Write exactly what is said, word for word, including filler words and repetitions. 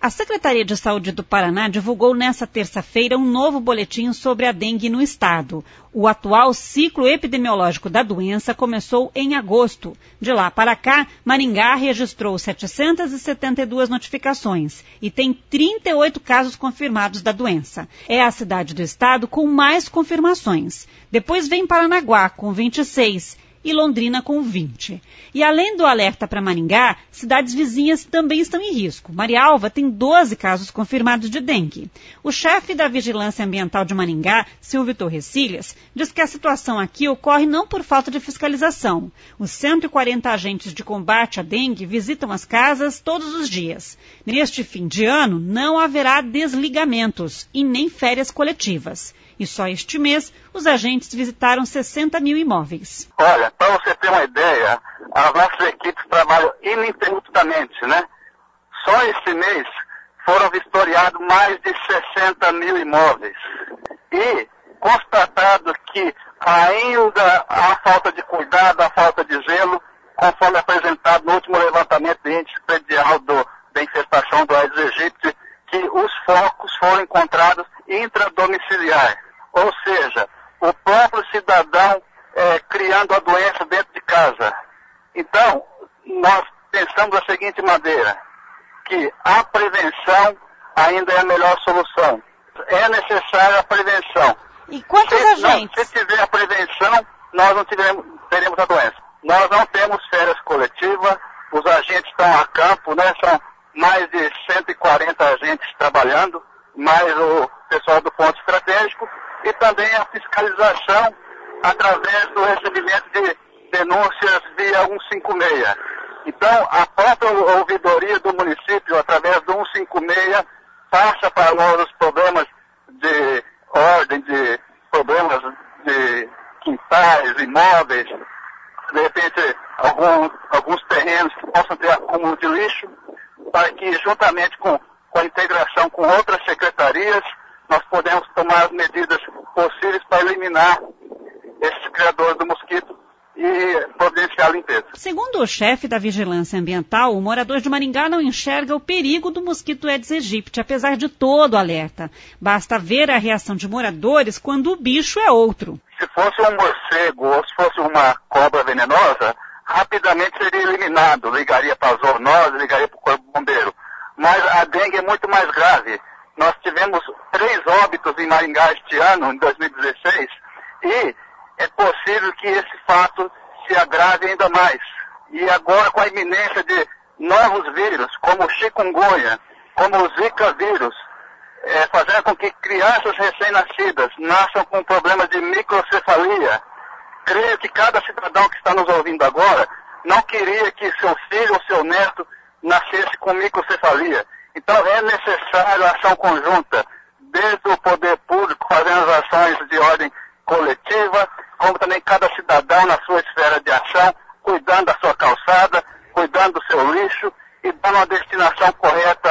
A Secretaria de Saúde do Paraná divulgou nesta terça-feira um novo boletim sobre a dengue no estado. O atual ciclo epidemiológico da doença começou em agosto. De lá para cá, Maringá registrou setecentas e setenta e duas notificações e tem trinta e oito casos confirmados da doença. É a cidade do estado com mais confirmações. Depois vem Paranaguá, com vinte e seis. E Londrina com vinte. E além do alerta para Maringá, cidades vizinhas também estão em risco. Marialva tem doze casos confirmados de dengue. O chefe da Vigilância Ambiental de Maringá, Silvio Torrecilhas, diz que a situação aqui ocorre não por falta de fiscalização. Os cento e quarenta agentes de combate à dengue visitam as casas todos os dias. Neste fim de ano, não haverá desligamentos e nem férias coletivas. E só este mês, os agentes visitaram sessenta mil imóveis. Olha, para você ter uma ideia, as nossas equipes trabalham ininterruptamente, né? Só este mês foram vistoriados mais de sessenta mil imóveis. E constatado que ainda há falta de cuidado, há falta de zelo, conforme apresentado no último levantamento de índice predial do, da infestação do Aedes aegypti, que os focos foram encontrados intradomiciliar, ou seja, o próprio cidadão é, criando a doença dentro de casa. Então, nós pensamos da seguinte maneira, que a prevenção ainda é a melhor solução. É necessária a prevenção. E quantos se, agentes? Não, se tiver a prevenção, nós não tivemos, teremos a doença. Nós não temos férias coletivas, os agentes estão a campo, né? São mais de cento e quarenta agentes trabalhando, mais o pessoal do ponto estratégico e também a fiscalização através do recebimento de denúncias via cento e cinquenta e seis. Então, a própria ouvidoria do município, através do cento e cinquenta e seis, passa para nós os problemas de ordem, de problemas de quintais, imóveis, de repente algum, alguns terrenos que possam ter acúmulo de lixo, para que juntamente com, com a integração com outras secretarias, nós podemos tomar as medidas possíveis para eliminar esses criadores do mosquito e providenciar a limpeza. Segundo o chefe da Vigilância Ambiental, o morador de Maringá não enxerga o perigo do mosquito Aedes aegypti, apesar de todo o alerta. Basta ver a reação de moradores quando o bicho é outro. Se fosse um morcego ou se fosse uma cobra venenosa, rapidamente seria eliminado, ligaria para a zoonose, ligaria para o corpo bombeiro. Mas a dengue é muito mais grave. Nós tivemos três óbitos em Maringá este ano, em dois mil e dezesseis, e é possível que esse fato se agrave ainda mais. E agora com a iminência de novos vírus, como o chikungunya, como o zika vírus, é, fazendo com que crianças recém-nascidas nasçam com problemas de microcefalia. Creio que cada cidadão que está nos ouvindo agora não queria que seu filho ou seu neto nascesse com microcefalia. Então é necessário a ação conjunta, desde o poder público fazendo as ações de ordem coletiva, como também cada cidadão na sua esfera de ação, cuidando da sua calçada, cuidando do seu lixo e dando uma destinação correta